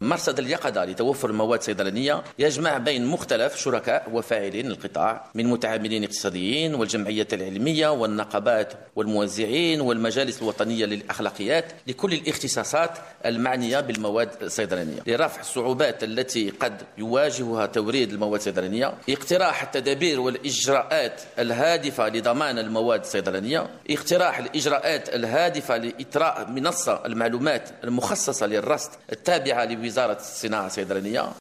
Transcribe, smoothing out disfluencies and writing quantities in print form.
مرصد اليقظة لتوفر المواد الصيدلانية يجمع بين مختلف شركاء وفاعلين القطاع من متعاملين اقتصاديين والجمعيات العلمية والنقابات والموزعين والمجالس الوطنية للأخلاقيات لكل الاختصاصات المعنية بالمواد الصيدلانية لرفع الصعوبات التي قد يواجهها توريد المواد الصيدلانية، اقتراح التدابير والإجراءات الهادفة لضمان المواد الصيدلانية، اقتراح الإجراءات الهادفة لإطراء منصة المعلومات المخصصة للرصد التابعة لوزارة الصناعة الصيدلانية.